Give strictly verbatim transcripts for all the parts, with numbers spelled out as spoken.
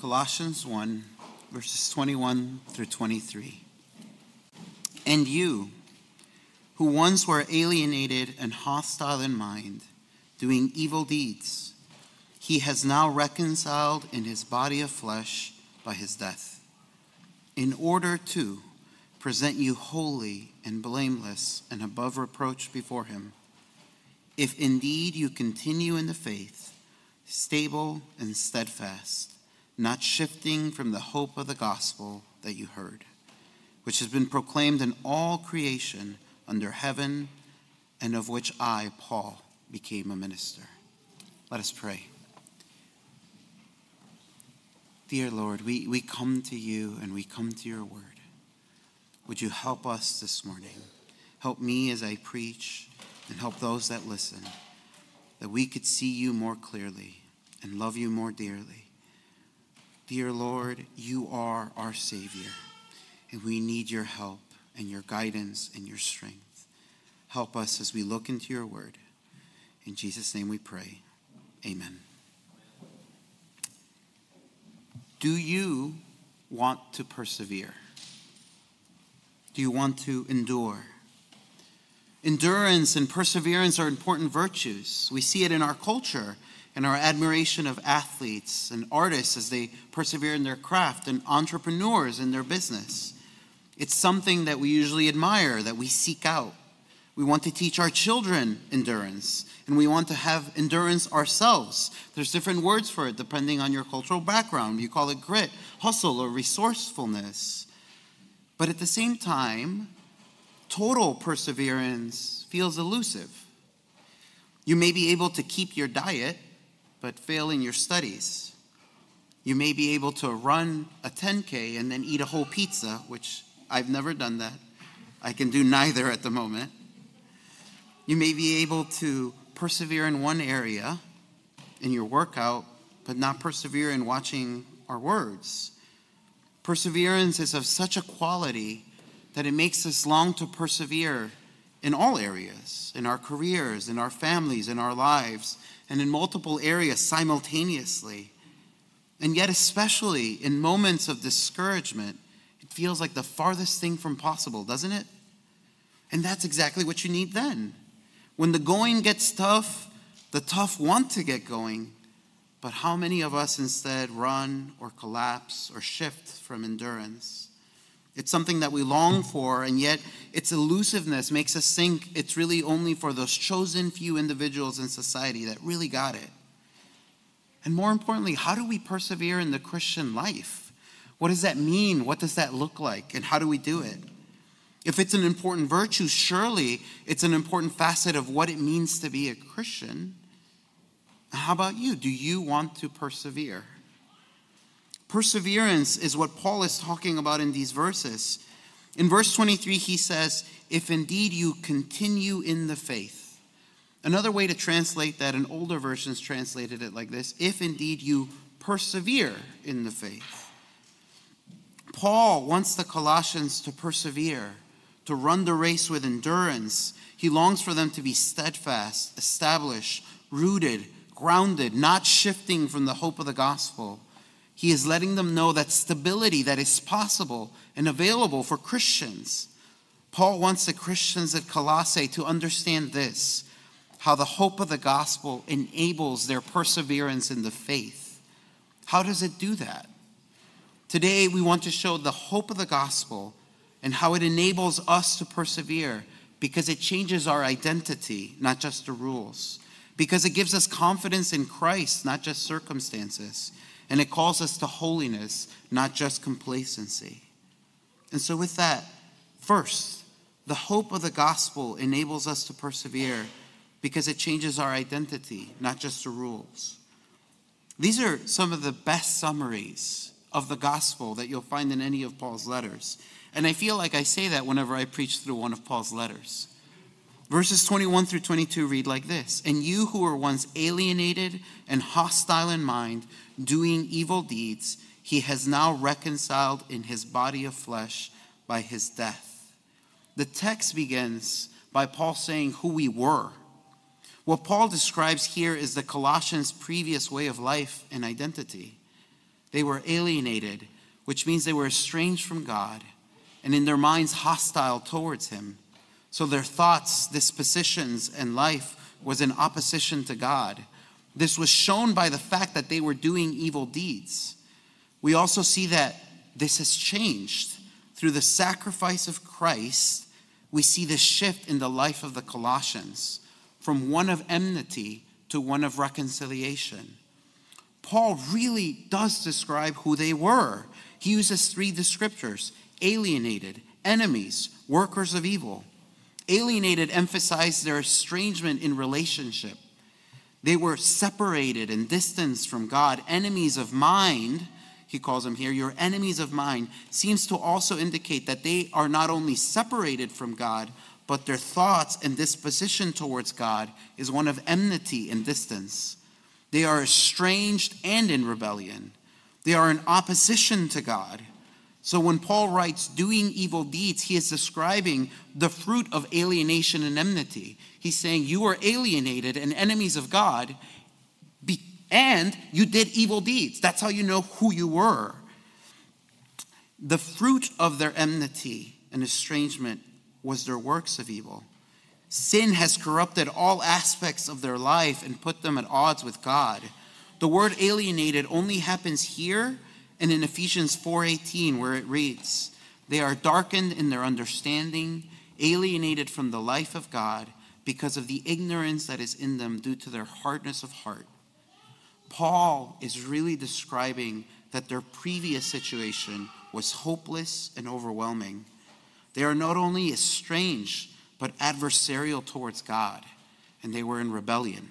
Colossians one, verses twenty-one through twenty-three. And you, who once were alienated and hostile in mind, doing evil deeds, he has now reconciled in his body of flesh by his death, in order to present you holy and blameless and above reproach before him, if indeed you continue in the faith, stable and steadfast, not shifting from the hope of the gospel that you heard, which has been proclaimed in all creation under heaven, and of which I, Paul, became a minister. Let us pray. Dear Lord, we, we come to you and we come to your word. Would you help us this morning? Help me as I preach, and help those that listen, that we could see you more clearly and love you more dearly. Dear Lord, you are our Savior, and we need your help and your guidance and your strength. Help us as we look into your word. In Jesus' name we pray. Amen. Do you want to persevere? Do you want to endure? Endurance and perseverance are important virtues. We see it in our culture, in our admiration of athletes and artists as they persevere in their craft, and entrepreneurs in their business. It's something that we usually admire, that we seek out. We want to teach our children endurance, and we want to have endurance ourselves. There's different words for it depending on your cultural background. You call it grit, hustle, or resourcefulness. But at the same time, total perseverance feels elusive. You may be able to keep your diet, but fail in your studies. You may be able to run a ten K and then eat a whole pizza, which I've never done that. I can do neither at the moment. You may be able to persevere in one area in your workout, but not persevere in watching our words. Perseverance is of such a quality that it makes us long to persevere in all areas, in our careers, in our families, in our lives, and in multiple areas simultaneously. And yet, especially in moments of discouragement, it feels like the farthest thing from possible, doesn't it? And that's exactly what you need then. When the going gets tough, the tough want to get going, but how many of us instead run or collapse or shift from endurance? It's something that we long for, and yet its elusiveness makes us think it's really only for those chosen few individuals in society that really got it. And more importantly, how do we persevere in the Christian life? What does that mean? What does that look like? And how do we do it? If it's an important virtue, surely it's an important facet of what it means to be a Christian. How about you? Do you want to persevere? Perseverance is what Paul is talking about in these verses. In verse twenty-three, he says, if indeed you continue in the faith. Another way to translate that, in older versions translated it like this, if indeed you persevere in the faith. Paul wants the Colossians to persevere, to run the race with endurance. He longs for them to be steadfast, established, rooted, grounded, not shifting from the hope of the gospel. He is letting them know that stability that is possible and available for Christians. Paul wants the Christians at Colossae to understand this, how the hope of the gospel enables their perseverance in the faith. How does it do that? Today, we want to show the hope of the gospel and how it enables us to persevere, because it changes our identity, not just the rules. Because it gives us confidence in Christ, not just circumstances. And it calls us to holiness, not just complacency. And so with that, first, the hope of the gospel enables us to persevere because it changes our identity, not just the rules. These are some of the best summaries of the gospel that you'll find in any of Paul's letters. And I feel like I say that whenever I preach through one of Paul's letters. Verses twenty-one through twenty-two read like this. And you who were once alienated and hostile in mind, doing evil deeds, he has now reconciled in his body of flesh by his death. The text begins by Paul saying who we were. What Paul describes here is the Colossians' previous way of life and identity. They were alienated, which means they were estranged from God, and in their minds hostile towards him. So their thoughts, dispositions, and life was in opposition to God. This was shown by the fact that they were doing evil deeds. We also see that this has changed. Through the sacrifice of Christ, we see this shift in the life of the Colossians, from one of enmity to one of reconciliation. Paul really does describe who they were. He uses three descriptors: alienated, enemies, workers of evil. Alienated emphasized their estrangement in relationship. They were separated and distanced from God. Enemies of mind, he calls them here, your enemies of mind, seems to also indicate that they are not only separated from God, but their thoughts and disposition towards God is one of enmity and distance. They are estranged and in rebellion. They are in opposition to God. So when Paul writes doing evil deeds, he is describing the fruit of alienation and enmity. He's saying you are alienated and enemies of God, and you did evil deeds. That's how you know who you were. The fruit of their enmity and estrangement was their works of evil. Sin has corrupted all aspects of their life and put them at odds with God. The word alienated only happens here and in Ephesians four eighteen, where it reads, "They are darkened in their understanding, alienated from the life of God because of the ignorance that is in them due to their hardness of heart." Paul is really describing that their previous situation was hopeless and overwhelming. They are not only estranged, but adversarial towards God, and they were in rebellion.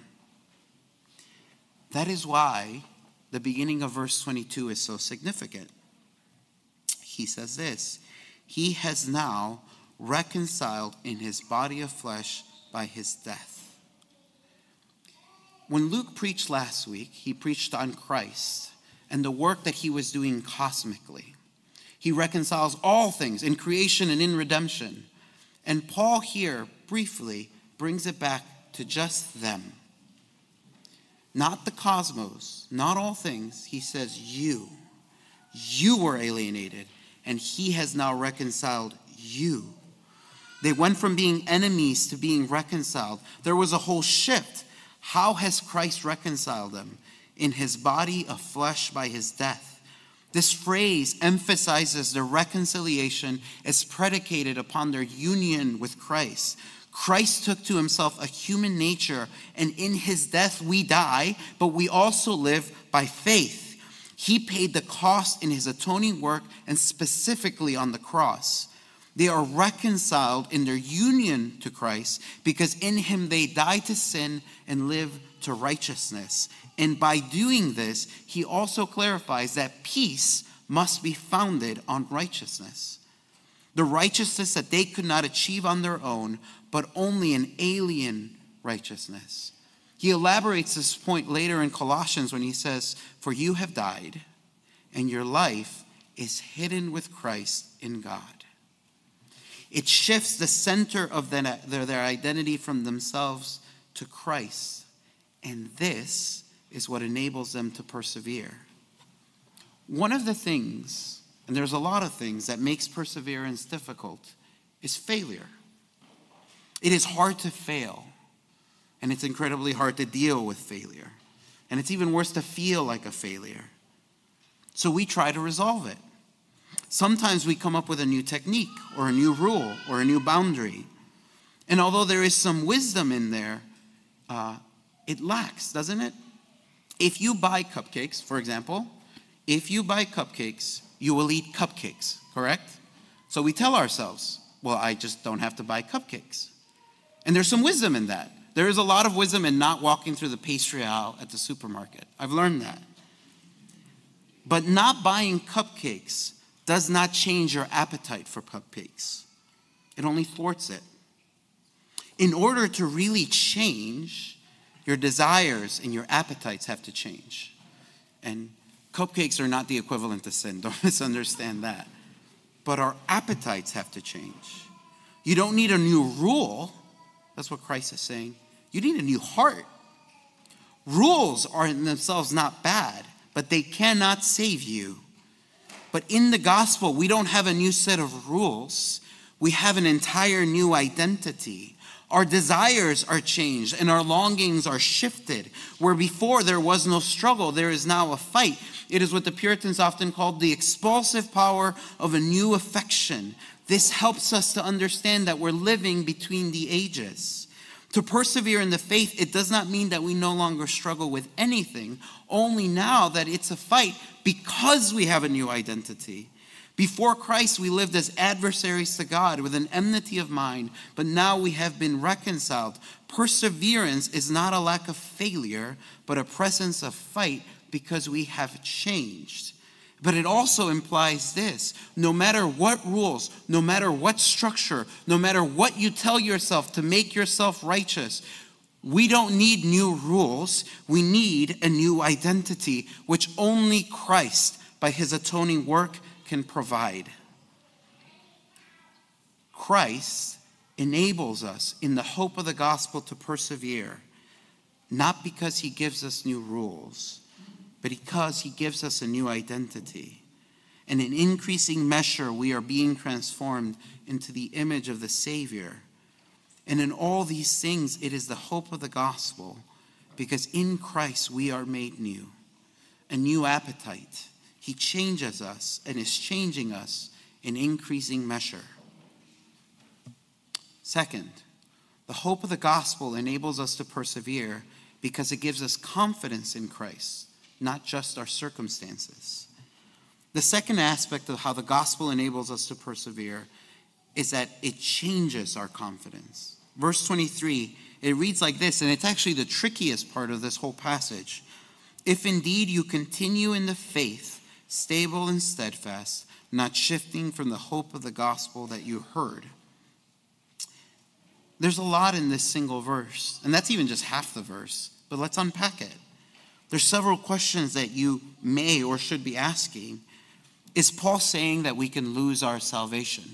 That is why the beginning of verse twenty-two is so significant. He says this: "He has now reconciled in his body of flesh by his death." When Luke preached last week, he preached on Christ and the work that he was doing cosmically. He reconciles all things in creation and in redemption. And Paul here briefly brings it back to just them. Not the cosmos, not all things. He says you. You were alienated, and he has now reconciled you. They went from being enemies to being reconciled. There was a whole shift. How has Christ reconciled them? In his body of flesh by his death. This phrase emphasizes the reconciliation is predicated upon their union with Christ. Christ took to himself a human nature, and in his death we die, but we also live by faith. He paid the cost in his atoning work, and specifically on the cross. They are reconciled in their union to Christ because in him they die to sin and live to righteousness. And by doing this, he also clarifies that peace must be founded on righteousness. The righteousness that they could not achieve on their own, but only an alien righteousness. He elaborates this point later in Colossians when he says, "For you have died, and your life is hidden with Christ in God." It shifts the center of their, their identity from themselves to Christ. And this is what enables them to persevere. One of the things, and there's a lot of things that makes perseverance difficult, is failure. It is hard to fail, and it's incredibly hard to deal with failure. And it's even worse to feel like a failure. So we try to resolve it. Sometimes we come up with a new technique or a new rule or a new boundary. And although there is some wisdom in there, uh, it lacks, doesn't it? If you buy cupcakes, for example, if you buy cupcakes, you will eat cupcakes, correct? So we tell ourselves, well, I just don't have to buy cupcakes. And there's some wisdom in that. There is a lot of wisdom in not walking through the pastry aisle at the supermarket. I've learned that. But not buying cupcakes does not change your appetite for cupcakes. It only thwarts it. In order to really change, your desires and your appetites have to change. And cupcakes are not the equivalent to sin. Don't misunderstand that. But our appetites have to change. You don't need a new rule. That's what Christ is saying. You need a new heart. Rules are in themselves not bad, but they cannot save you. But in the gospel, we don't have a new set of rules. We have an entire new identity. Our desires are changed and our longings are shifted. Where before there was no struggle, there is now a fight. It is what the Puritans often called the expulsive power of a new affection. This helps us to understand that we're living between the ages. To persevere in the faith, it does not mean that we no longer struggle with anything, only now that it's a fight because we have a new identity. Before Christ, we lived as adversaries to God with an enmity of mind, but now we have been reconciled. Perseverance is not a lack of failure, but a presence of fight because we have changed. But it also implies this: no matter what rules, no matter what structure, no matter what you tell yourself to make yourself righteous, we don't need new rules. We need a new identity, which only Christ, by his atoning work, can provide. Christ enables us in the hope of the gospel to persevere, not because he gives us new rules, but because he gives us a new identity. And in increasing measure, we are being transformed into the image of the Savior. And in all these things, it is the hope of the gospel, because in Christ we are made new, a new appetite. He changes us and is changing us in increasing measure. Second, the hope of the gospel enables us to persevere because it gives us confidence in Christ, not just our circumstances. The second aspect of how the gospel enables us to persevere is that it changes our confidence. Verse twenty-three, it reads like this, and it's actually the trickiest part of this whole passage. If indeed you continue in the faith, stable and steadfast, not shifting from the hope of the gospel that you heard. There's a lot in this single verse, and that's even just half the verse, but let's unpack it. There's several questions that you may or should be asking. Is Paul saying that we can lose our salvation?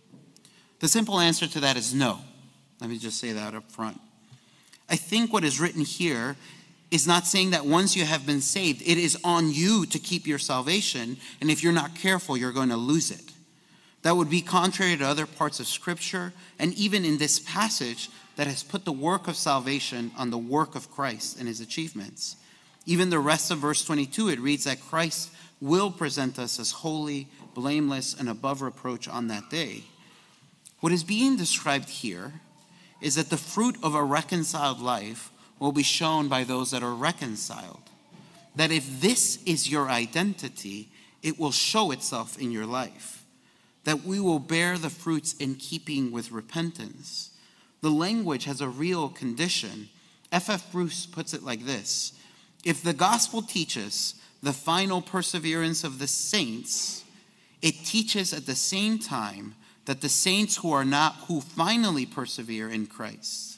The simple answer to that is no. Let me just say that up front. I think what is written here is not saying that once you have been saved, it is on you to keep your salvation, and if you're not careful, you're going to lose it. That would be contrary to other parts of Scripture, and even in this passage that has put the work of salvation on the work of Christ and his achievements. Even the rest of verse twenty-two, it reads that Christ will present us as holy, blameless, and above reproach on that day. What is being described here is that the fruit of a reconciled life will be shown by those that are reconciled. That if this is your identity, it will show itself in your life. That we will bear the fruits in keeping with repentance. The language has a real condition. F F Bruce puts it like this: if the gospel teaches the final perseverance of the saints, it teaches at the same time that the saints who are not, who finally persevere in Christ.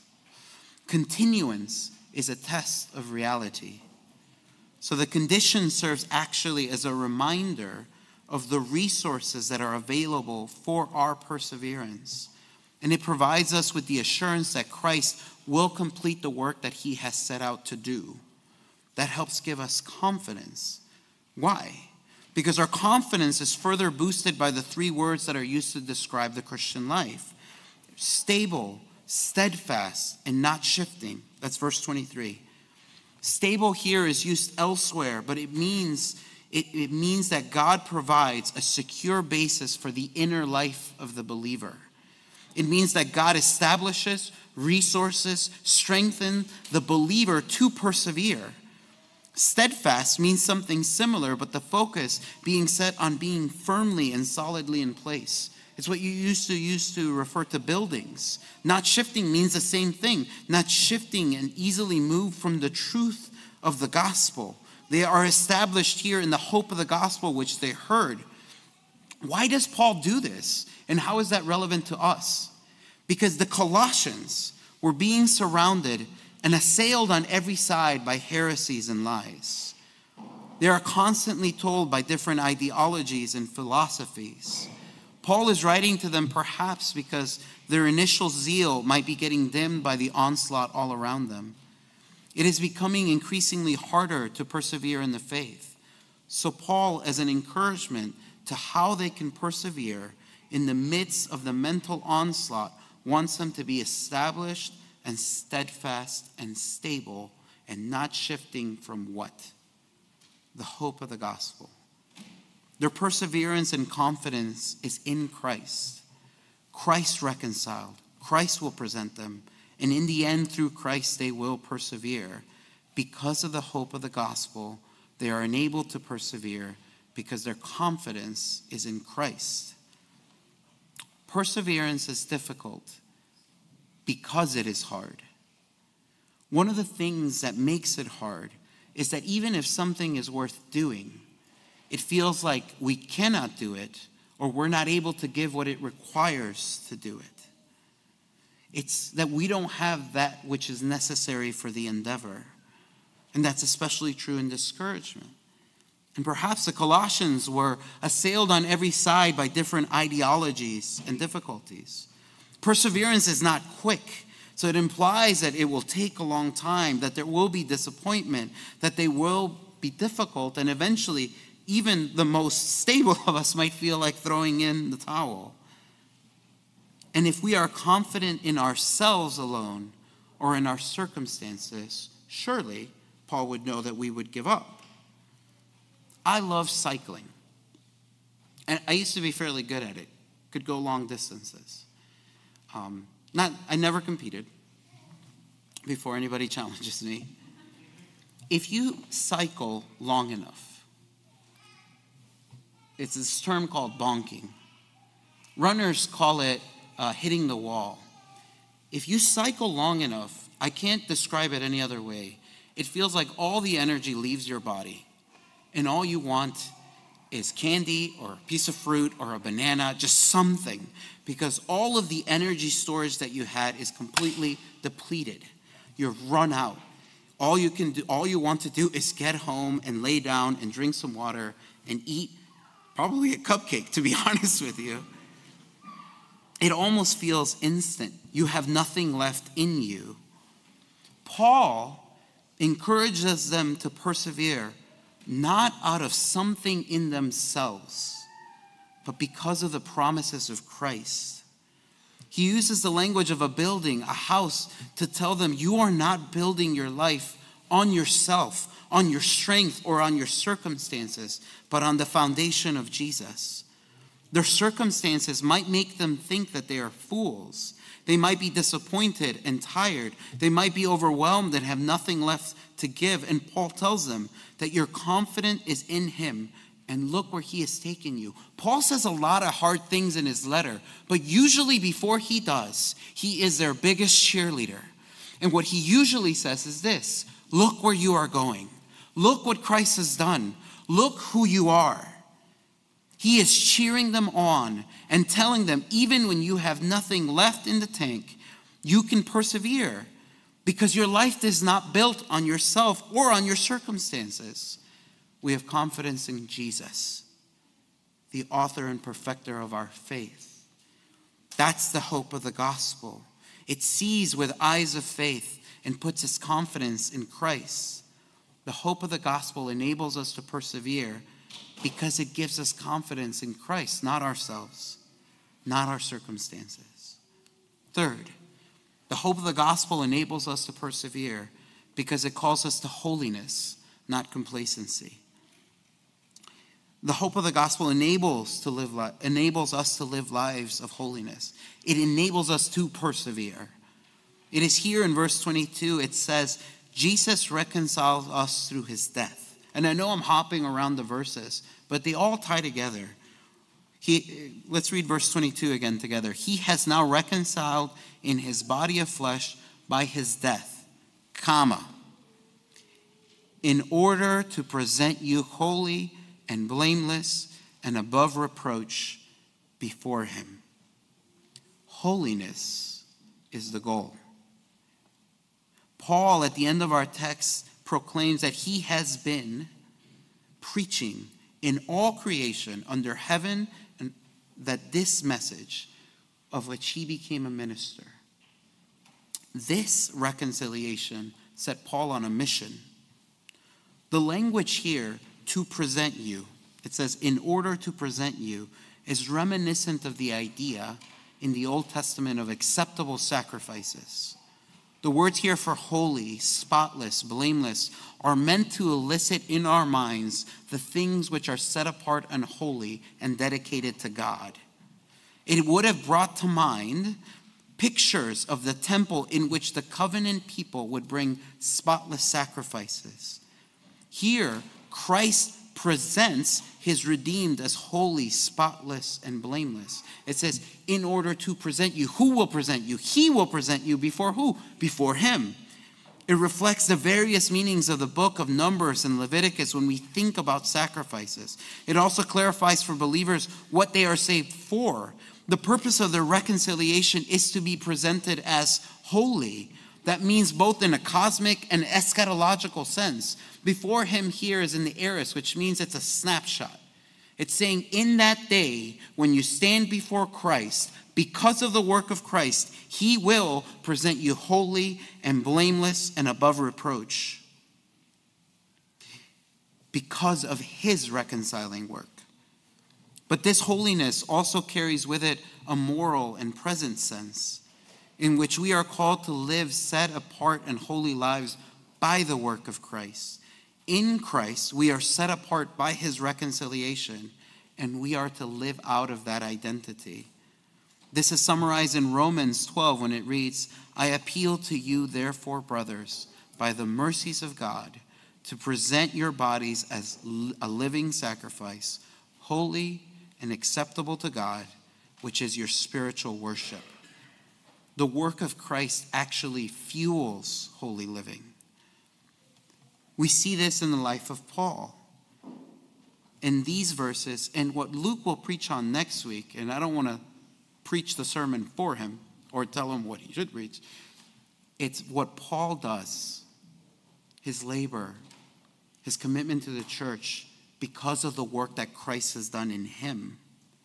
Continuance is a test of reality. So the condition serves actually as a reminder of the resources that are available for our perseverance. And it provides us with the assurance that Christ will complete the work that he has set out to do. That helps give us confidence. Why? Because our confidence is further boosted by the three words that are used to describe the Christian life: stable, steadfast, and not shifting. That's verse twenty-three. Stable here is used elsewhere, but it means it, it means that God provides a secure basis for the inner life of the believer. It means that God establishes resources, strengthens the believer to persevere. Steadfast means something similar, but the focus being set on being firmly and solidly in place. It's what you used to use to refer to buildings. Not shifting means the same thing. Not shifting and easily moved from the truth of the gospel. They are established here in the hope of the gospel which they heard. Why does Paul do this? And how is that relevant to us? Because the Colossians were being surrounded and assailed on every side by heresies and lies. They are constantly told by different ideologies and philosophies. Paul is writing to them perhaps because their initial zeal might be getting dimmed by the onslaught all around them. It is becoming increasingly harder to persevere in the faith. So Paul, as an encouragement to how they can persevere in the midst of the mental onslaught, wants them to be established and steadfast and stable and not shifting from what? The hope of the gospel. Their perseverance and confidence is in Christ. Christ reconciled. Christ will present them. And in the end, through Christ, they will persevere. Because of the hope of the gospel, they are enabled to persevere because their confidence is in Christ. Perseverance is difficult because it is hard. One of the things that makes it hard is that even if something is worth doing, it feels like we cannot do it or we're not able to give what it requires to do it. It's that we don't have that which is necessary for the endeavor. And that's especially true in discouragement. And perhaps the Colossians were assailed on every side by different ideologies and difficulties. Perseverance is not quick, so it implies that it will take a long time, that there will be disappointment, that they will be difficult, and eventually even the most stable of us might feel like throwing in the towel. And if we are confident in ourselves alone or in our circumstances, surely Paul would know that we would give up. I love cycling. And I used to be fairly good at it. Could go long distances. Um, not, I never competed before anybody challenges me. If you cycle long enough, it's this term called bonking. Runners call it uh, hitting the wall. If you cycle long enough, I can't describe it any other way. It feels like all the energy leaves your body, and all you want is candy or a piece of fruit or a banana, just something, because all of the energy storage that you had is completely depleted. You've run out. All you can do, all you want to do is get home and lay down and drink some water and eat probably a cupcake, to be honest with you. It almost feels instant. You have nothing left in you. Paul encourages them to persevere, not out of something in themselves, but because of the promises of Christ. He uses the language of a building, a house, to tell them you are not building your life on yourself, on your strength, or on your circumstances, but on the foundation of Jesus. Their circumstances might make them think that they are fools. They might be disappointed and tired. They might be overwhelmed and have nothing left to give. And Paul tells them that your confidence is in him, and look where he has taken you. Paul says a lot of hard things in his letter, but usually before he does, he is their biggest cheerleader. And what he usually says is this: look where you are going. Look what Christ has done. Look who you are. He is cheering them on and telling them, even when you have nothing left in the tank, you can persevere because your life is not built on yourself or on your circumstances. We have confidence in Jesus, the author and perfecter of our faith. That's the hope of the gospel. It sees with eyes of faith and puts its confidence in Christ. The hope of the gospel enables us to persevere because it gives us confidence in Christ, not ourselves, not our circumstances. Third, the hope of the gospel enables us to persevere because it calls us to holiness, not complacency. The hope of the gospel enables to live li- enables us to live lives of holiness. It enables us to persevere. It is here in verse twenty-two, it says, Jesus reconciles us through his death. And I know I'm hopping around the verses, but they all tie together. He, let's read verse twenty-two again together. He has now reconciled in his body of flesh by his death, comma, in order to present you holy and blameless and above reproach before him. Holiness is the goal. Paul, at the end of our text, proclaims that he has been preaching in all creation under heaven, and that this message of which he became a minister, this reconciliation set Paul on a mission. The language here to present you. It says, in order to present you, is reminiscent of the idea in the Old Testament of acceptable sacrifices. The words here for holy, spotless, blameless are meant to elicit in our minds the things which are set apart and holy and dedicated to God. It would have brought to mind pictures of the temple in which the covenant people would bring spotless sacrifices. Here, Christ presents his redeemed as holy, spotless, and blameless. It says, in order to present you. Who will present you? He will present you before who? Before him. It reflects the various meanings of the book of Numbers and Leviticus when we think about sacrifices. It also clarifies for believers what they are saved for. The purpose of their reconciliation is to be presented as holy. That means both in a cosmic and eschatological sense. Before him here is in the aorist, which means it's a snapshot. It's saying in that day, when you stand before Christ, because of the work of Christ, he will present you holy and blameless and above reproach. Because of his reconciling work. But this holiness also carries with it a moral and present sense, in which we are called to live set apart and holy lives by the work of Christ. In Christ, we are set apart by his reconciliation, and we are to live out of that identity. This is summarized in Romans twelve when it reads, I appeal to you, therefore, brothers, by the mercies of God, to present your bodies as a living sacrifice, holy and acceptable to God, which is your spiritual worship. The work of Christ actually fuels holy living. We see this in the life of Paul. In these verses, and what Luke will preach on next week, and I don't want to preach the sermon for him or tell him what he should preach. It's what Paul does, his labor, his commitment to the church, because of the work that Christ has done in him.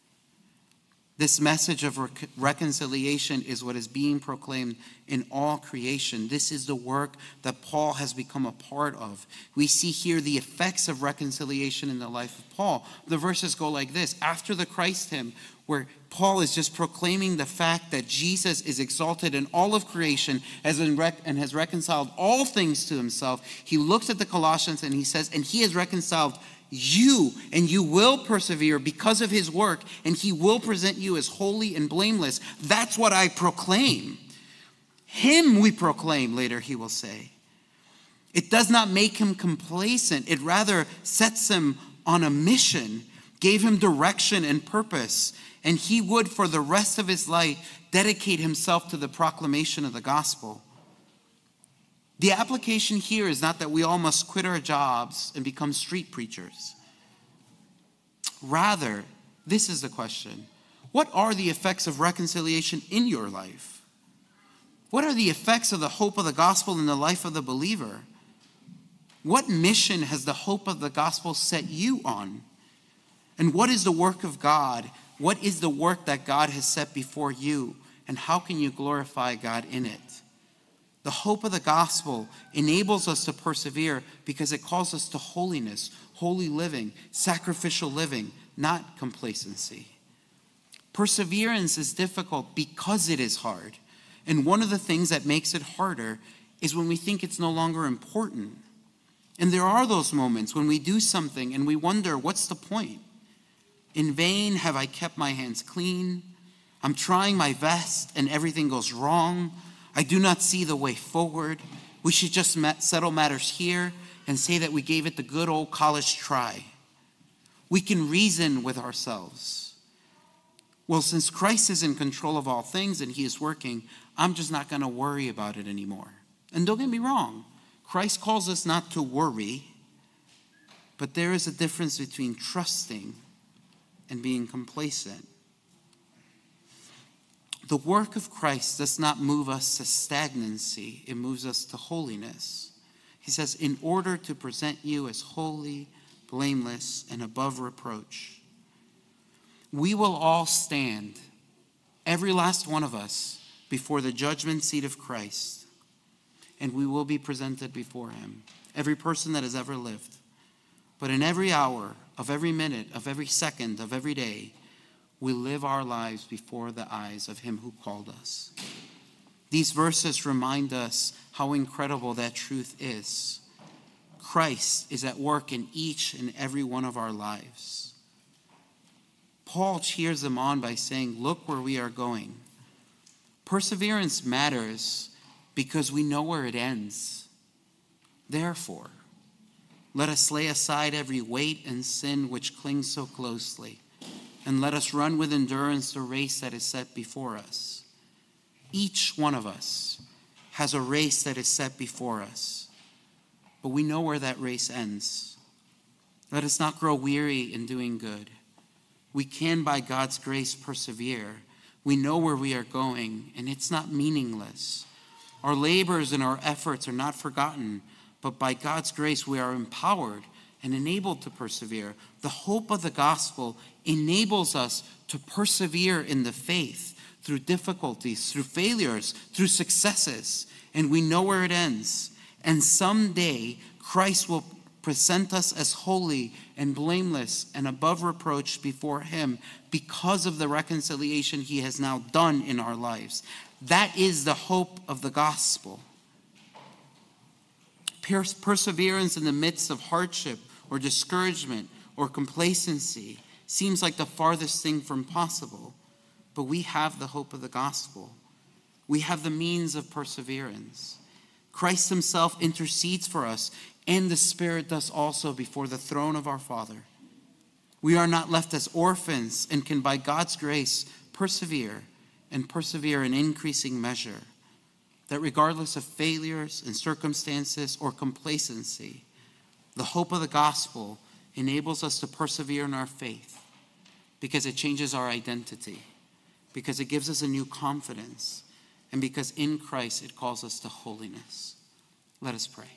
This message of rec- reconciliation is what is being proclaimed in all creation. This is the work that Paul has become a part of. We see here the effects of reconciliation in the life of Paul. The verses go like this. After the Christ hymn, where Paul is just proclaiming the fact that Jesus is exalted in all of creation as in rec- and has reconciled all things to himself, he looks at the Colossians and he says, and he has reconciled you, and you will persevere because of his work, and he will present you as holy and blameless. That's what I proclaim. Him we proclaim, later he will say. It does not make him complacent. It rather sets him on a mission, gave him direction and purpose, and he would, for the rest of his life, dedicate himself to the proclamation of the gospel. The application here is not that we all must quit our jobs and become street preachers. Rather, this is the question. What are the effects of reconciliation in your life? What are the effects of the hope of the gospel in the life of the believer? What mission has the hope of the gospel set you on? And what is the work of God? What is the work that God has set before you? And how can you glorify God in it? The hope of the gospel enables us to persevere because it calls us to holiness, holy living, sacrificial living, not complacency. Perseverance is difficult because it is hard. And one of the things that makes it harder is when we think it's no longer important. And there are those moments when we do something and we wonder, what's the point? In vain have I kept my hands clean. I'm trying my best and everything goes wrong. I do not see the way forward. We should just settle matters here and say that we gave it the good old college try. We can reason with ourselves. Well, since Christ is in control of all things and he is working, I'm just not going to worry about it anymore. And don't get me wrong, Christ calls us not to worry, but there is a difference between trusting and being complacent. The work of Christ does not move us to stagnancy. It moves us to holiness. He says, in order to present you as holy, blameless, and above reproach. We will all stand, every last one of us, before the judgment seat of Christ. And we will be presented before him. Every person that has ever lived. but in every hour, of every minute, of every second, of every day, we live our lives before the eyes of him who called us. These verses remind us how incredible that truth is. Christ is at work in each and every one of our lives. Paul cheers them on by saying, look where we are going. Perseverance matters because we know where it ends. Therefore, let us lay aside every weight and sin which clings so closely, and let us run with endurance the race that is set before us. Each one of us has a race that is set before us, but we know where that race ends. Let us not grow weary in doing good. We can, by God's grace, persevere. We know where we are going, and it's not meaningless. Our labors and our efforts are not forgotten, but by God's grace, we are empowered and enabled to persevere. The hope of the gospel enables us to persevere in the faith through difficulties, through failures, through successes, and we know where it ends. And someday, Christ will present us as holy and blameless and above reproach before him because of the reconciliation he has now done in our lives. That is the hope of the gospel. Perseverance in the midst of hardship or discouragement or complacency seems like the farthest thing from possible, but we have the hope of the gospel. We have the means of perseverance. Christ himself intercedes for us, and the Spirit does also before the throne of our Father. We are not left as orphans and can, by God's grace, persevere and persevere in increasing measure. That regardless of failures and circumstances or complacency, the hope of the gospel enables us to persevere in our faith because it changes our identity, because it gives us a new confidence, and because in Christ it calls us to holiness. Let us pray.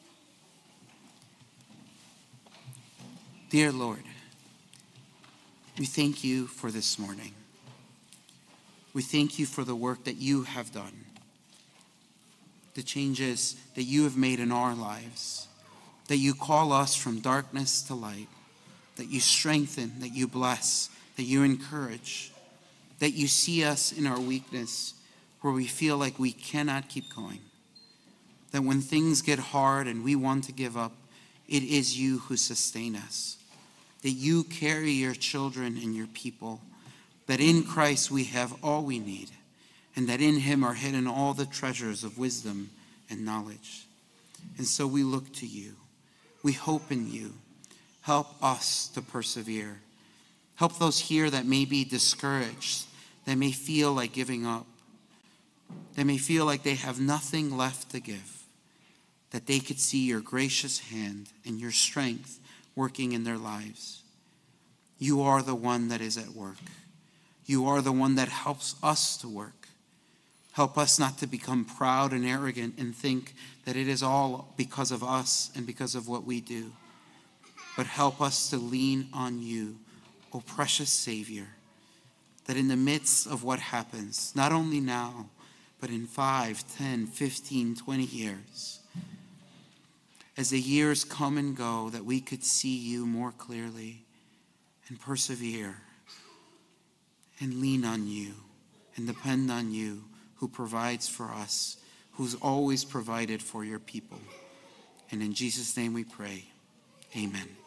Dear Lord, we thank you for this morning. We thank you for the work that you have done, the changes that you have made in our lives, that you call us from darkness to light, that you strengthen, that you bless, that you encourage, that you see us in our weakness where we feel like we cannot keep going, that when things get hard and we want to give up, it is you who sustain us, that you carry your children and your people, that in Christ we have all we need, and that in him are hidden all the treasures of wisdom and knowledge. And so we look to you. We hope in you. Help us to persevere. Help those here that may be discouraged, that may feel like giving up, that may feel like they have nothing left to give, that they could see your gracious hand and your strength working in their lives. You are the one that is at work. You are the one that helps us to work. Help us not to become proud and arrogant and think that it is all because of us and because of what we do. But help us to lean on you, O precious Savior, that in the midst of what happens, not only now, but in five, ten, fifteen, twenty years, as the years come and go, that we could see you more clearly and persevere and lean on you and depend on you, who provides for us, who's always provided for your people. And in Jesus' name we pray, amen.